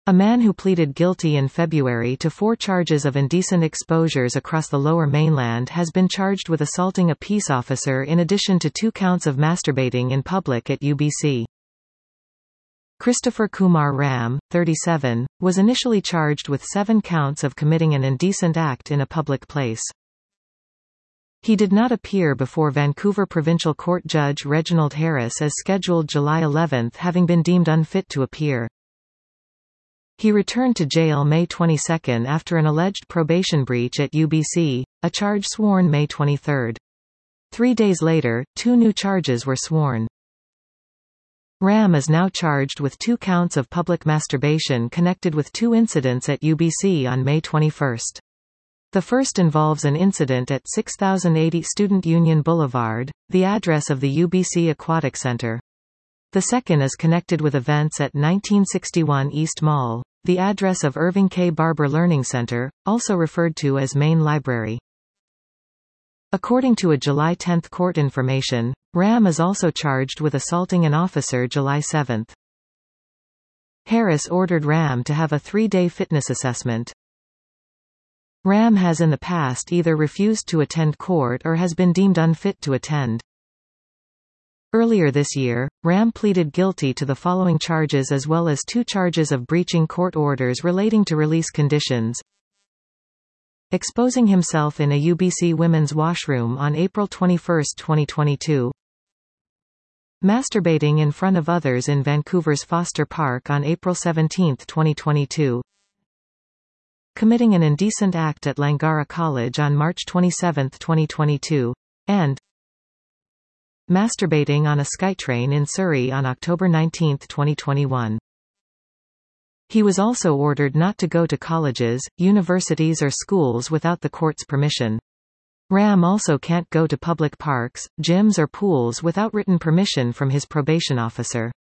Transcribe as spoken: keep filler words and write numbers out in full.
A man who pleaded guilty in February to four charges of indecent exposures across the Lower Mainland has been charged with assaulting a peace officer in addition to two counts of masturbating in public at U B C. Christopher Kumar Ram, thirty-seven, was initially charged with seven counts of committing an indecent act in a public place. He did not appear before Vancouver Provincial Court Judge Reginald Harris as scheduled July eleventh, having been deemed unfit to appear. He returned to jail May twenty-second after an alleged probation breach at U B C, a charge sworn May twenty-third. Three days later, two new charges were sworn. Ram is now charged with two counts of public masturbation connected with two incidents at U B C on May twenty-first. The first involves an incident at six thousand eighty Student Union Boulevard, the address of the U B C Aquatic Center. The second is connected with events at nineteen sixty-one East Mall, the address of Irving K. Barber Learning Center, also referred to as Main Library. According to a July tenth court information, Ram is also charged with assaulting an officer July seventh. Harris ordered Ram to have a three-day fitness assessment. Ram has in the past either refused to attend court or has been deemed unfit to attend. Earlier this year, Ram pleaded guilty to the following charges as well as two charges of breaching court orders relating to release conditions: exposing himself in a U B C women's washroom on April twenty-first, twenty twenty-two, masturbating in front of others in Vancouver's Foster Park on April seventeenth, twenty twenty-two, committing an indecent act at Langara College on March twenty-seventh, twenty twenty-two, and masturbating on a SkyTrain in Surrey on October nineteenth, twenty twenty-one. He was also ordered not to go to colleges, universities or schools without the court's permission. Ram also can't go to public parks, gyms or pools without written permission from his probation officer.